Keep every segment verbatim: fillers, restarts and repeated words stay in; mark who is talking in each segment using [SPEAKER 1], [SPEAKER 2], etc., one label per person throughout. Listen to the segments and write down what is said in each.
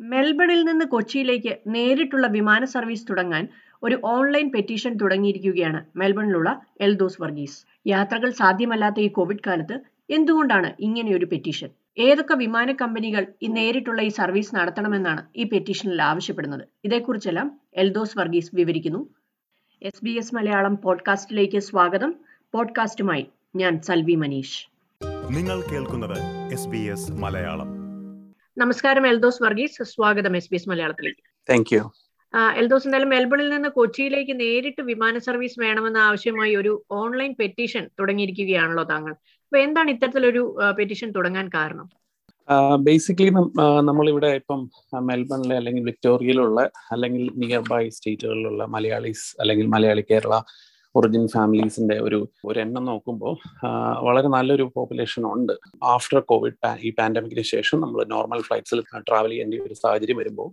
[SPEAKER 1] മെൽബണിൽ നിന്ന് കൊച്ചിയിലേക്ക് നേരിട്ടുള്ള വിമാന സർവീസ് തുടങ്ങാൻ ഒരു ഓൺലൈൻ പെറ്റീഷൻ തുടങ്ങിയിരിക്കുകയാണ് മെൽബണിലുള്ള എൽദോസ് വർഗീസ്. യാത്രകൾ സാധ്യമല്ലാത്ത ഈ കോവിഡ് കാലത്ത് എന്തുകൊണ്ടാണ് ഇങ്ങനെയൊരു പെറ്റീഷൻ? ഏതൊക്കെ വിമാന കമ്പനികൾ ഈ നേരിട്ടുള്ള ഈ സർവീസ് നടത്തണമെന്നാണ് ഈ പെറ്റീഷനിൽ ആവശ്യപ്പെടുന്നത്? ഇതേക്കുറിച്ചെല്ലാം എൽദോസ് വർഗീസ് വിവരിക്കുന്നു. എസ് ബി എസ് മലയാളം പോഡ്കാസ്റ്റിലേക്ക് സ്വാഗതം. പോഡ്കാസ്റ്റുമായി ഞാൻ സൽവി മനീഷ്.
[SPEAKER 2] നിങ്ങൾ കേൾക്കുന്നത് എസ് ബി എസ് മലയാളം.
[SPEAKER 1] നമസ്കാരം എൽദോസ് വർഗീസ്, സ്വാഗതം എസ് ബി എസ് മലയാളത്തിലേക്ക്.
[SPEAKER 3] Thank you.
[SPEAKER 1] എൽദോസ്, എന്തായാലും മെൽബണിൽ നിന്ന് കൊച്ചിയിലേക്ക് നേരിട്ട് വിമാന സർവീസ് വേണമെന്ന ആവശ്യമായി ഒരു ഓൺലൈൻ പെറ്റീഷൻ തുടങ്ങിയിരിക്കുകയാണല്ലോ താങ്കൾ. അപ്പൊ എന്താണ് ഇത്തരത്തിലൊരു പെറ്റീഷൻ തുടങ്ങാൻ കാരണം?
[SPEAKER 3] ബേസിക്കലി നമ്മളിവിടെ ഇപ്പം മെൽബണിലെ അല്ലെങ്കിൽ വിക്ടോറിയയിലുള്ള അല്ലെങ്കിൽ നിയർ ബൈ സ്റ്റേറ്റുകളിലുള്ള മലയാളീസ് അല്ലെങ്കിൽ മലയാളി കേരള ഒറിജിൻ ഫാമിലീസിന്റെ ഒരു ഒരു എണ്ണം നോക്കുമ്പോൾ വളരെ നല്ലൊരു പോപ്പുലേഷൻ ഉണ്ട്. ആഫ്റ്റർ കോവിഡ് ഈ പാൻഡമിക്കിന് ശേഷം നമ്മൾ നോർമൽ ഫ്ലൈറ്റ്സിൽ ട്രാവൽ ചെയ്യേണ്ട ഒരു സാഹചര്യം വരുമ്പോൾ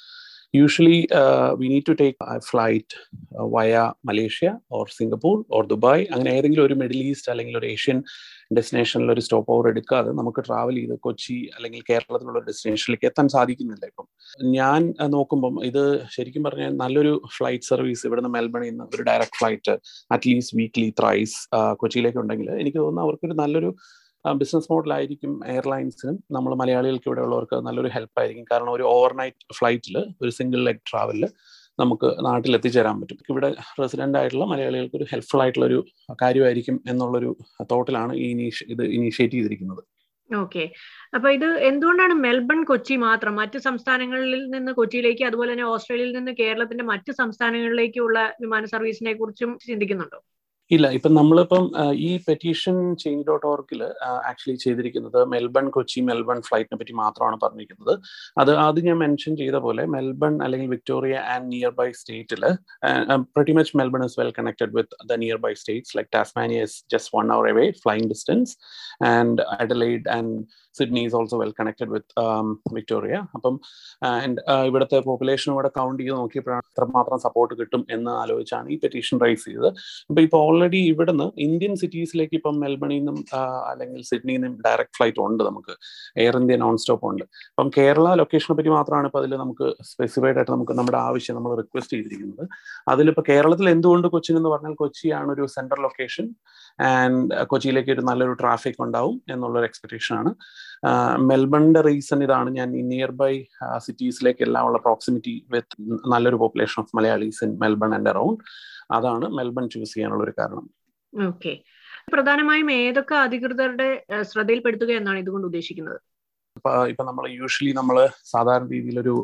[SPEAKER 3] usually we need to take flight via Malaysia or Singapore or Dubai, അങ്ങനെ ഏതെങ്കിലും ഒരു മിഡിൽ ഈസ്റ്റ് അല്ലെങ്കിൽ ഒരു ഏഷ്യൻ ഡെസ്റ്റിനേഷനിൽ ഒരു സ്റ്റോപ്പ് ഓവർ എടുക്കാതെ നമുക്ക് ട്രാവൽ ചെയ്ത് കൊച്ചി അല്ലെങ്കിൽ കേരളത്തിലുള്ള ഒരു ഡെസ്റ്റിനേഷനിലേക്ക് എത്താൻ സാധിക്കുന്നില്ല. ഇപ്പം ഞാൻ നോക്കുമ്പം ഇത് ശരിക്കും പറഞ്ഞാൽ നല്ലൊരു ഫ്ലൈറ്റ് സർവീസ് ഇവിടുന്ന് മെൽബണിൽ നിന്ന് ഒരു direct flight at least weekly thrice കൊച്ചിയിലേക്ക് ഉണ്ടെങ്കിൽ എനിക്ക് തോന്നുന്നു അവർക്കൊരു നല്ലൊരു ബിസിനസ് മോഡലായിരിക്കും. എയർലൈൻസിനും നമ്മൾ മലയാളികൾക്ക് ഇവിടെ ഉള്ളവർക്ക് നല്ലൊരു ഹെൽപ്പായിരിക്കും. കാരണം ഒരു ഓവർനൈറ്റ് ഫ്ലൈറ്റിൽ ഒരു സിംഗിൾ ലെഗ് ട്രാവലിൽ നമുക്ക് നാട്ടിൽ എത്തിച്ചേരാൻ പറ്റും. ഇവിടെ റെസിഡന്റ് ആയിട്ടുള്ള മലയാളികൾക്ക് ഒരു ഹെൽപ്ഫുൾ ആയിട്ടുള്ള ഒരു കാര്യമായിരിക്കും എന്നുള്ളൊരു തോട്ടിലാണ് ഈ ഇത് ഇനീഷ്യേറ്റ് ചെയ്തിരിക്കുന്നത്.
[SPEAKER 1] ഓക്കെ, അപ്പൊ ഇത് എന്തുകൊണ്ടാണ് മെൽബൺ കൊച്ചി മാത്രം? മറ്റ് സംസ്ഥാനങ്ങളിൽ നിന്ന് കൊച്ചിയിലേക്ക്, അതുപോലെ തന്നെ ഓസ്ട്രേലിയയിൽ നിന്ന് കേരളത്തിന്റെ മറ്റ് സംസ്ഥാനങ്ങളിലേക്കുള്ള വിമാന സർവീസിനെ കുറിച്ചും ചിന്തിക്കുന്നുണ്ടോ?
[SPEAKER 3] ഇല്ല, ഇപ്പം നമ്മളിപ്പം ഈ പെറ്റീഷൻ ചേഞ്ച് ഡോട്ട് ഓർഗിൽ ആക്ച്വലി ചെയ്തിരിക്കുന്നത് മെൽബൺ കൊച്ചി മെൽബൺ ഫ്ലൈറ്റിനെ പറ്റി മാത്രമാണ് പറഞ്ഞിരിക്കുന്നത്. അത് ആദ്യം ഞാൻ മെൻഷൻ ചെയ്ത പോലെ മെൽബൺ അല്ലെങ്കിൽ വിക്ടോറിയ ആൻഡ് നിയർ ബൈ സ്റ്റേറ്റിൽ pretty much Melbourne is well connected with the nearby states, like Tasmania is just one hour away flying distance, and Adelaide and Sydney is also well connected with um, Victoria. അപ്പം and ഇവിടുത്തെ population ഇവിടെ count ചെയ്ത് നോക്കിയപ്പോഴാണ് എത്രമാത്രം support കിട്ടും എന്ന് ആലോചിച്ചാണ് ഈ petition rice ചെയ്തത്. അപ്പോൾ ഇപ്പോൾ ഓൾറെഡി ഇവിടുന്ന് ഇന്ത്യൻ സിറ്റീസിലേക്ക് ഇപ്പം മെൽബണിൽ നിന്നും അല്ലെങ്കിൽ സിഡ്നിയിൽ നിന്നും ഡയറക്റ്റ് ഫ്ലൈറ്റ് ഉണ്ട്, നമുക്ക് എയർ ഇന്ത്യ നോൺ സ്റ്റോപ്പ് ഉണ്ട്. അപ്പം കേരള ലൊക്കേഷനെ പറ്റി മാത്രമാണ് ഇപ്പോൾ അതിൽ നമുക്ക് സ്പെസിഫൈഡ് ആയിട്ട് നമുക്ക് നമ്മുടെ ആവശ്യം നമ്മൾ റിക്വസ്റ്റ് ചെയ്തിരിക്കുന്നത്. അതിലിപ്പോൾ കേരളത്തിൽ എന്തുകൊണ്ട് കൊച്ചിൻ എന്ന് പറഞ്ഞാൽ കൊച്ചിയാണ് ഒരു സെൻട്രൽ ലൊക്കേഷൻ ആൻഡ് കൊച്ചിയിലേക്ക് ഒരു നല്ലൊരു ട്രാഫിക് ഉണ്ടാവും എന്നുള്ളൊരു എക്സ്പെക്ടേഷൻ ആണ്. മെൽബണിന്റെ റീസൺ ഇതാണ്, ഞാൻ ഈ നിയർ ബൈ സിറ്റീസിലേക്ക് എല്ലാം ഉള്ള പ്രോക്സിമിറ്റി വിത്ത് നല്ലൊരു population of Malayalees in Melbourne and around, അതാണ് മെൽബൺ ചൂസ് ചെയ്യാനുള്ള ഒരു കാരണം.
[SPEAKER 1] ഓക്കെ, പ്രധാനമായും ഏതൊക്കെ അധികൃതരുടെ ശ്രദ്ധയിൽപ്പെടുത്തുക എന്നാണ് ഇതുകൊണ്ട് ഉദ്ദേശിക്കുന്നത്?
[SPEAKER 3] ഇപ്പൊ നമ്മൾ യൂഷ്വലി നമ്മൾ സാധാരണ രീതിയിലൊരു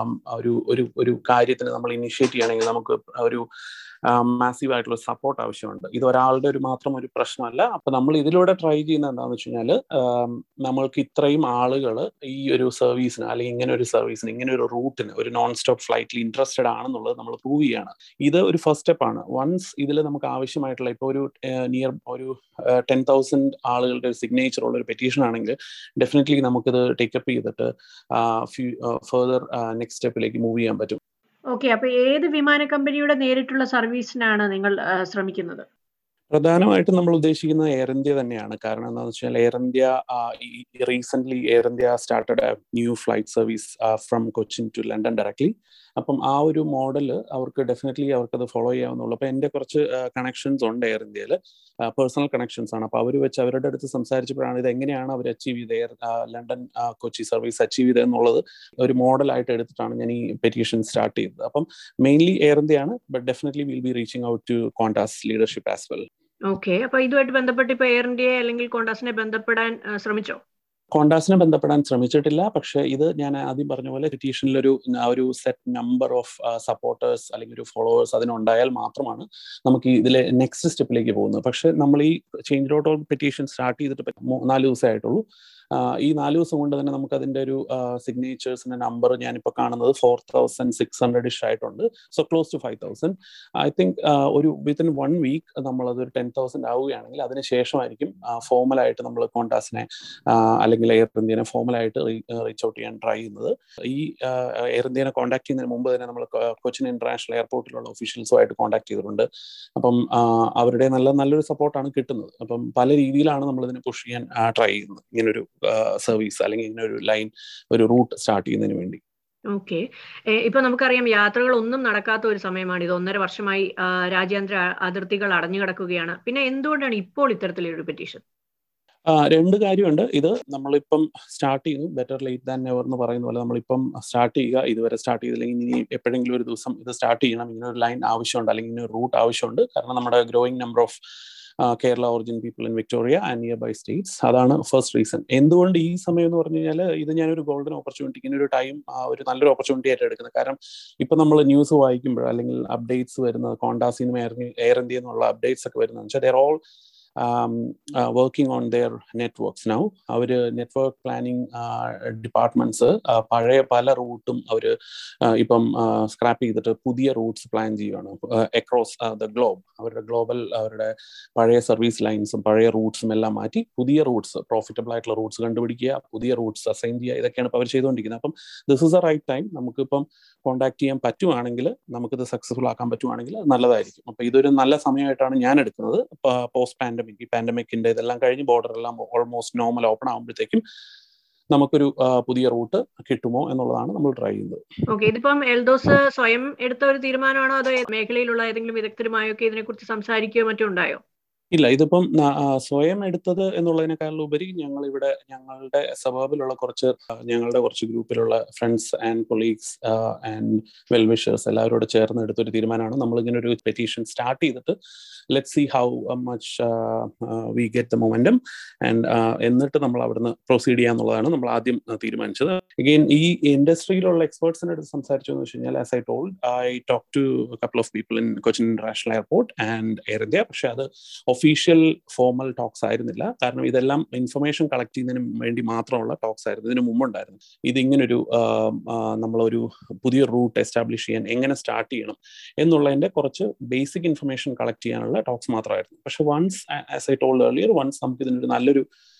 [SPEAKER 3] ഒരു ഒരു കാര്യത്തിന് നമ്മൾ ഇനിഷ്യേറ്റ് ചെയ്യണമെങ്കിൽ നമുക്ക് ഒരു മാസീവ് ആയിട്ടുള്ള സപ്പോർട്ട് ആവശ്യമുണ്ട്. ഇത് ഒരാളുടെ ഒരു മാത്രം ഒരു പ്രശ്നമല്ല. അപ്പൊ നമ്മൾ ഇതിലൂടെ ട്രൈ ചെയ്യുന്നത് എന്താണെന്ന് വെച്ച് കഴിഞ്ഞാൽ നമ്മൾക്ക് ഇത്രയും ആളുകൾ ഈ ഒരു സർവീസിന് അല്ലെങ്കിൽ ഇങ്ങനെ ഒരു സർവീസിന് ഇങ്ങനെ ഒരു റൂട്ടിന് ഒരു നോൺ സ്റ്റോപ്പ് ഫ്ലൈറ്റിൽ ഇൻട്രസ്റ്റഡ് ആണെന്നുള്ളത് നമ്മൾ പ്രൂവ് ചെയ്യാണ്. ഇത് ഒരു ഫസ്റ്റ് സ്റ്റെപ്പ് ആണ്. വൺസ് ഇതിൽ നമുക്ക് ആവശ്യമായിട്ടുള്ള ഇപ്പോൾ ഒരു നിയർ ഒരു ടെൻ തൗസൻഡ് ആളുകളുടെ ഒരു സിഗ്നേച്ചർ ഉള്ള ഒരു പെറ്റീഷൻ ആണെങ്കിൽ ഡെഫിനറ്റ്ലി നമുക്കിത് ടേക്കപ്പ് ചെയ്തിട്ട് ഫർദർ നെക്സ്റ്റ് സ്റ്റെപ്പിലേക്ക് മൂവ് ചെയ്യാൻ പറ്റും.
[SPEAKER 1] ഓക്കെ, അപ്പൊ ഏത് വിമാന കമ്പനിയുടെ നേരിട്ടുള്ള സർവീസിനാണ് നിങ്ങൾ ശ്രമിക്കുന്നത്?
[SPEAKER 3] പ്രധാനമായിട്ടും നമ്മൾ ഉദ്ദേശിക്കുന്നത് എയർ ഇന്ത്യ തന്നെയാണ്. കാരണം എന്താണെന്ന് വെച്ചാൽ Air India recent Air India started new flight service from Cochin to London directly. അപ്പം ആ ഒരു മോഡൽ അവർക്ക് ഡെഫിനറ്റ്ലി അവർക്കത് ഫോളോ ചെയ്യാവുന്നുള്ളൂ. അപ്പോൾ എൻ്റെ കുറച്ച് കണക്ഷൻസ് ഉണ്ട് എയർ ഇന്ത്യയിൽ, പേഴ്സണൽ കണക്ഷൻസ് ആണ്. അപ്പോൾ അവർ വെച്ച് അവരുടെ അടുത്ത് സംസാരിച്ചപ്പോഴാണ് ഇത് എങ്ങനെയാണ് അവർ അച്ചീവ് ചെയ്ത് air London Kochi service achieve ചെയ്തത് എന്നുള്ളത് ഒരു മോഡലായിട്ട് എടുത്തിട്ടാണ് ഞാൻ ഈ പെറ്റീഷൻ സ്റ്റാർട്ട് ചെയ്തത്. അപ്പം മെയിൻലി എയർ ഇന്ത്യയാണ്, but definitely will be reaching out to Qantas leadership as well.
[SPEAKER 1] Okay, അപ്പൊ ഇതുമായിട്ട് ബന്ധപ്പെട്ട് ഇപ്പൊ എയർ ഇന്ത്യയെ അല്ലെങ്കിൽ കോണ്ടാസിനെ ബന്ധപ്പെടാൻ ശ്രമിച്ചോ?
[SPEAKER 3] കോണ്ടാസിനെ ബന്ധപ്പെടാൻ ശ്രമിച്ചിട്ടില്ല. പക്ഷേ ഇത് ഞാൻ ആദ്യം പറഞ്ഞ പോലെ പെറ്റീഷനിലൊരു ഒരു സെറ്റ് നമ്പർ ഓഫ് സപ്പോർട്ടേഴ്സ് അല്ലെങ്കിൽ ഒരു ഫോളോവേഴ്സ് അതിനുണ്ടായാൽ മാത്രമാണ് നമുക്ക് ഇതിലെ നെക്സ്റ്റ് സ്റ്റെപ്പിലേക്ക് പോകുന്നത്. പക്ഷെ നമ്മൾ ഈ change dot org petition start ചെയ്തിട്ട് നാല് ദിവസമായിട്ടുള്ളൂ. ഈ നാല് ദിവസം കൊണ്ട് തന്നെ നമുക്ക് അതിന്റെ ഒരു സിഗ്നേച്ചേഴ്സിന്റെ നമ്പർ ഞാനിപ്പോൾ കാണുന്നത് four thousand six hundred ish ആയിട്ടുണ്ട്. So close to five thousand. I think ഒരു വിത്തിൻ വൺ വീക്ക് നമ്മളതൊരു ടെൻ തൗസൻഡ് ആവുകയാണെങ്കിൽ അതിന് ശേഷമായിരിക്കും ഫോർമലായിട്ട് നമ്മൾ കോണ്ടാസിനെ അല്ലെങ്കിൽ എയർ ഇന്ത്യനെ ഫോർമലായിട്ട് റീച്ച് ഔട്ട് ചെയ്യാൻ ട്രൈ ചെയ്യുന്നത്. ഈ എയർ ഇന്ത്യനെ കോൺടാക്ട് ചെയ്യുന്നതിന് മുമ്പ് തന്നെ നമ്മൾ കൊച്ചിൻ ഇന്റർനാഷണൽ എയർപോർട്ടിലുള്ള ഒഫീഷ്യൽസുമായിട്ട് കോൺടാക്ട് ചെയ്തിട്ടുണ്ട്. അപ്പം അവരുടെ നല്ല നല്ലൊരു സപ്പോർട്ടാണ് കിട്ടുന്നത്. അപ്പം പല രീതിയിലാണ് നമ്മളിതിനെ പുഷ് ചെയ്യാൻ ട്രൈ ചെയ്യുന്നത്, ഇങ്ങനൊരു സർവീസ് അല്ലെങ്കിൽ ഇങ്ങനെ ഒരു ലൈൻ ഒരു റൂട്ട് സ്റ്റാർട്ട് ചെയ്യുന്നതിന് വേണ്ടി.
[SPEAKER 1] ഓക്കെ. ഇപ്പൊ നമുക്കറിയാം യാത്രകൾ ഒന്നും നടക്കാത്ത ഒരു സമയമാണ് ഇത്. ഒന്നര വർഷമായി ആ, രാജ്യാന്തര അതിർത്തികൾ അടഞ്ഞു കിടക്കുകയാണ്. പിന്നെ എന്തുകൊണ്ടാണ് ഇപ്പോൾ ഇത്തരത്തിലൊരു പെറ്റീഷൻ?
[SPEAKER 3] ആ, രണ്ട് കാര്യമുണ്ട്. ഇത് നമ്മളിപ്പം സ്റ്റാർട്ട് ചെയ്യുന്നു, ബെറ്റർ ലേറ്റ് ദാൻ നെവർ എന്ന് പറയുന്ന പോലെ നമ്മളിപ്പം സ്റ്റാർട്ട് ചെയ്യുക. ഇതുവരെ സ്റ്റാർട്ട് ചെയ്തില്ലെങ്കിൽ ഇനി എപ്പോഴെങ്കിലും ഒരു ദിവസം ഇത് സ്റ്റാർട്ട് ചെയ്യണം. ഇങ്ങനെ ഒരു ലൈൻ ആവശ്യമുണ്ട്, അല്ലെങ്കിൽ ഇങ്ങനെ ഒരു റൂട്ട് ആവശ്യമുണ്ട്. കാരണം നമ്മുടെ growing number of Kerala origin people in Victoria and nearby states, അതാണ് ഫസ്റ്റ് റീസൺ. എന്തുകൊണ്ട് ഈ സമയം എന്ന് പറഞ്ഞു കഴിഞ്ഞാൽ ഇത് ഞാനൊരു ഗോൾഡൻ ഓപ്പർച്യൂണിറ്റി, ഇങ്ങനെ ഒരു ടൈം ഒരു നല്ലൊരു ഓപ്പർച്യൂണിറ്റി ആയിട്ട് എടുക്കുന്നത്. കാരണം ഇപ്പം നമ്മൾ ന്യൂസ് വായിക്കുമ്പോൾ അല്ലെങ്കിൽ അപ്ഡേറ്റ്സ് വരുന്നത്, കോണ്ടാസിൽ നിന്ന് എയർ എയർ ഇന്ത്യ എന്നുള്ള അപ്ഡേറ്റ്സ് ഒക്കെ വരുന്നത് വെച്ചാൽ they're all working on their networks now. അവർ നെറ്റ്വർക്ക് പ്ലാനിങ് ഡിപ്പാർട്ട്മെന്റ്സ് പഴയ പല റൂട്ടും അവർ ഇപ്പം സ്ക്രാപ്പ് ചെയ്തിട്ട് പുതിയ റൂട്ട്സ് പ്ലാൻ ചെയ്യുകയാണ് അക്രോസ് ദ ഗ്ലോബ്. അവരുടെ ഗ്ലോബൽ അവരുടെ പഴയ സർവീസ് ലൈൻസും പഴയ റൂട്ട്സും എല്ലാം മാറ്റി പുതിയ റൂട്ട്സ്, പ്രോഫിറ്റബിൾ ആയിട്ടുള്ള റൂട്ട്സ് കണ്ടുപിടിക്കുക, പുതിയ റൂട്ട്സ് അസൈൻ ചെയ്യുക. ഇതൊക്കെയാണ് ഇപ്പോൾ അവർ ചെയ്തുകൊണ്ടിരിക്കുന്നത്. അപ്പം this is a right time. നമുക്കിപ്പം കോൺടാക്ട് ചെയ്യാൻ പറ്റുവാണെങ്കിൽ, നമുക്കിത് സക്സസ്ഫുൾ ആക്കാൻ പറ്റുവാണെങ്കിൽ നല്ലതായിരിക്കും. അപ്പം ഇതൊരു നല്ല സമയമായിട്ടാണ് ഞാൻ എടുക്കുന്നത്. പോസ്റ്റ് പാൻഡമിക്, ഈ പാൻഡമിക്കിന്റെ ഇതെല്ലാം കഴിഞ്ഞ് ബോർഡർ എല്ലാം ഓൾമോസ്റ്റ് നോർമൽ ഓപ്പൺ ആകുമ്പോഴത്തേക്കും നമുക്കൊരു പുതിയ റൂട്ട് കിട്ടുമോ എന്നുള്ളതാണ് നമ്മൾ ട്രൈ ചെയ്യുന്നത്.
[SPEAKER 1] ഓക്കെ. ഇതിപ്പം എൽദോസ് സ്വയം എടുത്ത ഒരു തീരുമാനമാണോ അതോ മേഖലയിലുള്ള ഏതെങ്കിലും വിദഗ്ധരുമായൊക്കെ ഇതിനെക്കുറിച്ച് സംസാരിക്കുകയോ മറ്റോ ഉണ്ടായോ?
[SPEAKER 3] ഇല്ല, ഇതിപ്പം സ്വയം എടുത്തത് എന്നുള്ളതിനേക്കാളും ഉപരി ഞങ്ങൾ ഇവിടെ ഞങ്ങളുടെ സബർബിലുള്ള കുറച്ച് ഞങ്ങളുടെ കുറച്ച് ഗ്രൂപ്പിലുള്ള friends and colleagues and well wishers എല്ലാവരോട് ചേർന്ന് എടുത്തൊരു തീരുമാനമാണ്. നമ്മളിങ്ങനെ ഒരു പെറ്റീഷൻ സ്റ്റാർട്ട് ചെയ്തിട്ട് let's see how much we get the momentum and എന്നിട്ട് നമ്മൾ അവിടുന്ന് പ്രൊസീഡ് ചെയ്യാന്നുള്ളതാണ് നമ്മൾ ആദ്യം തീരുമാനിച്ചത്. അഗെയിൻ ഈ ഇൻഡസ്ട്രിയിലുള്ള എക്സ്പേർട്സിന്റെ അടുത്ത് സംസാരിച്ചു എന്ന് വെച്ച് കഴിഞ്ഞാൽ, as I told, I talk to couple of people in Cochin international airport and Air India. പക്ഷെ അത് ഒഫീഷ്യൽ ഫോർമൽ ടോക്സ് ആയിരുന്നില്ല. കാരണം ഇതെല്ലാം ഇൻഫർമേഷൻ കളക്ട് ചെയ്യുന്നതിന് വേണ്ടി മാത്രമുള്ള ടോക്സ് ആയിരുന്നു ഇതിനു മുമ്പുണ്ടായിരുന്നു. ഇതിങ്ങനൊരു നമ്മളൊരു പുതിയ റൂട്ട് എസ്റ്റാബ്ലിഷ് ചെയ്യാൻ എങ്ങനെ സ്റ്റാർട്ട് ചെയ്യണം എന്നുള്ളതിന്റെ കുറച്ച് ബേസിക് ഇൻഫർമേഷൻ കളക്ട് ചെയ്യാനുള്ള ടോക്സ് മാത്രമായിരുന്നു. പക്ഷെ once, as I told earlier, once നമുക്ക് ഇതിനൊരു നല്ലൊരു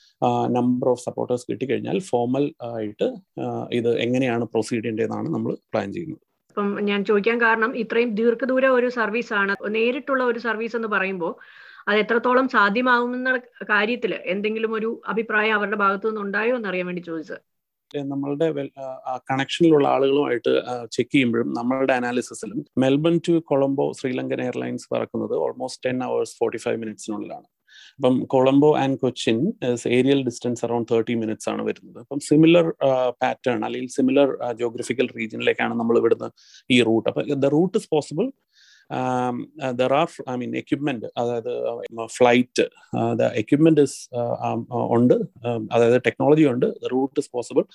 [SPEAKER 3] നമ്പർ ഓഫ് സപ്പോർട്ടേഴ്സ് കിട്ടിക്കഴിഞ്ഞാൽ ഫോർമൽ ആയിട്ട് ഇത് എങ്ങനെയാണ് പ്രൊസീഡ് ചെയ്യേണ്ടതെന്നാണ് നമ്മൾ പ്ലാൻ ചെയ്യുന്നത്.
[SPEAKER 1] ഇപ്പം ഞാൻ ചോദിക്കാൻ കാരണം, ഇത്രയും ദീർഘദൂര ഒരു സർവീസ് ആണ്, നേരിട്ടുള്ള ഒരു സർവീസ് എന്ന് പറയുമ്പോൾ അത് എത്രത്തോളം സാധ്യമാകുമെന്ന കാര്യത്തിൽ എന്തെങ്കിലും ഒരു അഭിപ്രായം അവരുടെ ഭാഗത്തു നിന്ന് ഉണ്ടായോ എന്നറിയാൻ വേണ്ടി ചോദിച്ചത്.
[SPEAKER 3] നമ്മളുടെ കണക്ഷനിലുള്ള ആളുകളുമായിട്ട് ചെക്ക് ചെയ്യുമ്പോഴും നമ്മളുടെ അനാലിസിസിലും Melbourne to Colombo SriLankan airlines പറക്കുന്നത് almost ten hours forty five മിനിറ്റ്സിനുള്ളിലാണ്. അപ്പം Colombo and Cochin aerial distance around thirty minutes ആണ് വരുന്നത്. അപ്പം സിമിലർ പാറ്റേൺ അല്ലെങ്കിൽ സിമിലർ ജോഗ്രഫിക്കൽ റീജിയനിലേക്കാണ് നമ്മൾ ഇവിടുന്ന് ഈ റൂട്ട്. അപ്പം the route is possible. Um, uh, there are, I mean, equipment, അതായത് ഫ്ലൈറ്റ് the equipment is ഉണ്ട്, അതായത് ടെക്നോളജി ഉണ്ട്. The route is possible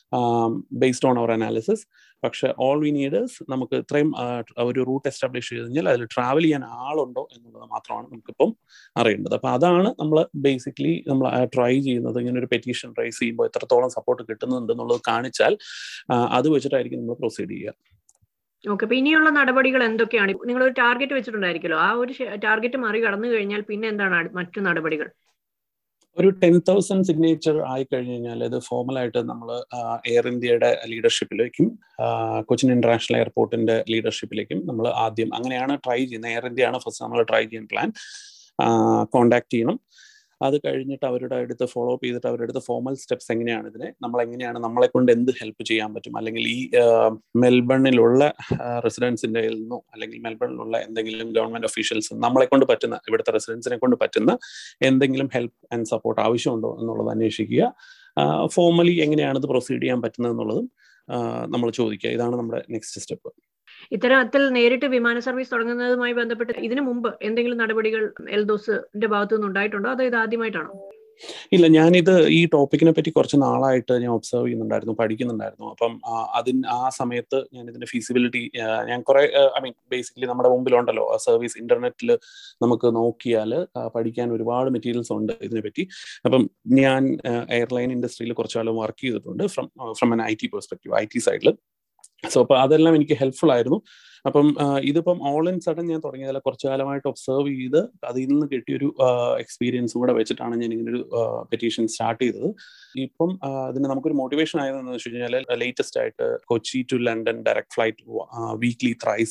[SPEAKER 3] based on our analysis. പക്ഷെ all we need is നമുക്ക് ഇത്രയും ഒരു റൂട്ട് എസ്റ്റാബ്ലിഷ് ചെയ്ത് കഴിഞ്ഞാൽ അതിൽ ട്രാവൽ ചെയ്യാൻ ആളുണ്ടോ എന്നുള്ളത് മാത്രമാണ് നമുക്കിപ്പം അറിയേണ്ടത്. അപ്പം അതാണ് നമ്മൾ ബേസിക്കലി നമ്മൾ ട്രൈ ചെയ്യുന്നത്. ഇങ്ങനെ ഒരു പെറ്റീഷൻ റൈസ് ചെയ്യുമ്പോൾ എത്രത്തോളം സപ്പോർട്ട് കിട്ടുന്നുണ്ട് എന്നുള്ളത് കാണിച്ചാൽ അത് വെച്ചിട്ടായിരിക്കും നമ്മൾ പ്രൊസീഡ് ചെയ്യുക.
[SPEAKER 1] ഓക്കെ. അപ്പൊ ഇനിയുള്ള നടപടികൾ എന്തൊക്കെയാണ്? നിങ്ങൾ ഒരു ടാർഗറ്റ് വെച്ചിട്ടുണ്ടായിരിക്കുമല്ലോ, ആ ഒരു ടാർഗറ്റ് മറികടന്നു കഴിഞ്ഞാൽ പിന്നെ എന്താണ് മറ്റു നടപടികൾ?
[SPEAKER 3] ഒരു ടെൻ തൗസൻഡ് സിഗ്നേച്ചർ ആയി കഴിഞ്ഞു കഴിഞ്ഞാൽ ഇത് ഫോർമലായിട്ട് നമ്മൾ എയർ ഇന്ത്യയുടെ ലീഡർഷിപ്പിലേക്കും കൊച്ചിൻ ഇന്റർനാഷണൽ എയർപോർട്ടിന്റെ ലീഡർഷിപ്പിലേക്കും നമ്മൾ ആദ്യം അങ്ങനെയാണ് ട്രൈ ചെയ്യുന്നത്. എയർ ഇന്ത്യയാണ് ഫസ്റ്റ് നമ്മൾ ട്രൈ ചെയ്യാൻ പ്ലാൻ. കോണ്ടാക്ട് ചെയ്യണം. അത് കഴിഞ്ഞിട്ട് അവരുടെ അടുത്ത് ഫോളോ അപ്പ് ചെയ്തിട്ട് അവരുടെ അടുത്ത് ഫോർമൽ സ്റ്റെപ്സ് എങ്ങനെയാണ്, ഇതിനെ നമ്മൾ എങ്ങനെയാണ്, നമ്മളെ കൊണ്ട് എന്ത് ഹെൽപ്പ് ചെയ്യാൻ പറ്റും, അല്ലെങ്കിൽ ഈ മെൽബണിലുള്ള റെസിഡൻസിൻ്റെ നിന്നോ അല്ലെങ്കിൽ മെൽബണിലുള്ള എന്തെങ്കിലും ഗവൺമെന്റ് ഒഫീഷ്യൽസ് നമ്മളെ കൊണ്ട് പറ്റുന്ന, ഇവിടുത്തെ റെസിഡൻസിനെ കൊണ്ട് പറ്റുന്ന എന്തെങ്കിലും ഹെൽപ്പ് ആൻഡ് സപ്പോർട്ട് ആവശ്യമുണ്ടോ എന്നുള്ളത് അന്വേഷിക്കുക. ഫോർമലി എങ്ങനെയാണ് ഇത് പ്രൊസീഡ് ചെയ്യാൻ പറ്റുന്നത് എന്നുള്ളതും നമ്മൾ ചോദിക്കുക. ഇതാണ് നമ്മുടെ നെക്സ്റ്റ് സ്റ്റെപ്പ്.
[SPEAKER 1] ഇത്തരത്തിൽ നേരിട്ട് വിമാന സർവീസ് തുടങ്ങുന്നതുമായി ബന്ധപ്പെട്ട് ഇതിനു മുമ്പ് എന്തെങ്കിലും നടപടികൾ എൽദോസിന്റെ ഭാഗത്തു നിന്ന് ഉണ്ടായിട്ടുണ്ടോ, അതോ ഇത് ആദ്യമായിട്ടാണോ?
[SPEAKER 3] ഇല്ല, ഞാനിത് ഈ ടോപ്പിക്കിനെ പറ്റി കുറച്ച് നാളായിട്ട് ഞാൻ ഒബ്സർവ് ചെയ്യുന്നുണ്ടായിരുന്നു, പഠിക്കുന്നുണ്ടായിരുന്നു. അപ്പം അതിന് ആ സമയത്ത് ഞാൻ ഇതിന്റെ ഫീസിബിലിറ്റി ഞാൻ കുറെ, ഐ മീൻ ബേസിക്കലി നമ്മുടെ മുമ്പിലുണ്ടല്ലോ സർവീസ്, ഇന്റർനെറ്റിൽ നമുക്ക് നോക്കിയാൽ പഠിക്കാൻ ഒരുപാട് മെറ്റീരിയൽസ് ഉണ്ട് ഇതിനെപ്പറ്റി. അപ്പം ഞാൻ എയർലൈൻ ഇൻഡസ്ട്രിയിൽ കുറച്ചു കാലം വർക്ക് ചെയ്തിട്ടുണ്ട് from from an I T perspective, I T സൈഡിൽ. സോ അപ്പോൾ അതെല്ലാം എനിക്ക് ഹെൽപ്ഫുൾ ആയിരുന്നു. അപ്പം ഇതിപ്പം ഓൾ ഇൻ സഡൻ ഞാൻ തുടങ്ങിയതല്ല, കുറച്ചു കാലമായിട്ട് ഒബ്സർവ് ചെയ്ത് അതിൽ നിന്ന് കിട്ടിയൊരു എക്സ്പീരിയൻസും കൂടെ വെച്ചിട്ടാണ് ഞാൻ ഇങ്ങനൊരു പെറ്റീഷൻ സ്റ്റാർട്ട് ചെയ്തത്. ഇപ്പം അതിന് നമുക്കൊരു മോട്ടിവേഷൻ ആയതെന്ന് വെച്ച് കഴിഞ്ഞാൽ ലേറ്റസ്റ്റ് ആയിട്ട് Kochi to London direct flight weekly thrice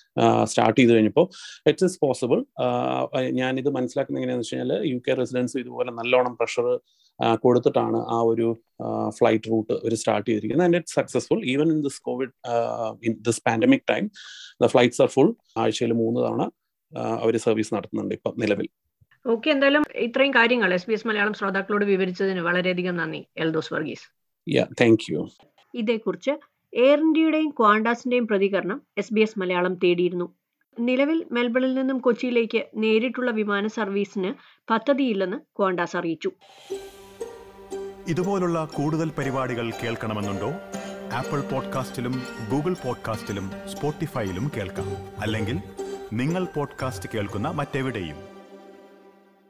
[SPEAKER 3] start ചെയ്ത് കഴിഞ്ഞപ്പോൾ ഇറ്റ് ഈസ് പോസിബിൾ. ഞാനിത് മനസ്സിലാക്കുന്നത് എങ്ങനെയാണെന്ന് വെച്ച് കഴിഞ്ഞാൽ യു കെ റെസിഡൻസ് ഇതുപോലെ നല്ലോണം പ്രഷർ കൊടുത്തിട്ടാണ് ആ ഒരു ഫ്ലൈറ്റ് റൂട്ട് ഒരു സ്റ്റാർട്ട് ചെയ്തിരിക്കുന്നത്. And it successful even in this covid in this pandemic time the flights are full. ആഴ്ചയിൽ മൂന്ന് തവണ അവർ സർവീസ് നടത്തുന്നുണ്ട് ഇപ്പം നിലവിൽ.
[SPEAKER 1] ഓക്കെ, എന്തായാലും ഇത്രയും കാര്യങ്ങൾ എസ് ബി എസ് മലയാളം ശ്രോതാക്കളോട് വിവരിച്ചതിന് വളരെയധികം നന്ദി Eldos Varghese.
[SPEAKER 3] Yeah, thank you.
[SPEAKER 1] ഇതേക്കുറിച്ച് എയർ ഇന്ത്യയുടെയും ക്വാണ്ടാസിന്റെയും പ്രതികരണം എസ് ബി എസ് മലയാളം തേടിയിരുന്നു. നിലവിൽ മെൽബണിൽ നിന്നും കൊച്ചിയിലേക്ക് നേരിട്ടുള്ള വിമാന സർവീസിന് പദ്ധതിയില്ലെന്ന് ക്വാണ്ടാസ് അറിയിച്ചു.
[SPEAKER 2] ഇതുപോലുള്ള കൂടുതൽ പരിപാടികൾ കേൾക്കണമെന്നുണ്ടോ? ആപ്പിൾ പോഡ്കാസ്റ്റിലും ഗൂഗിൾ പോഡ്കാസ്റ്റിലും സ്പോട്ടിഫൈയിലും കേൾക്കാം. അല്ലെങ്കിൽ നിങ്ങൾ പോഡ്കാസ്റ്റ് കേൾക്കുന്ന മറ്റെവിടെയും.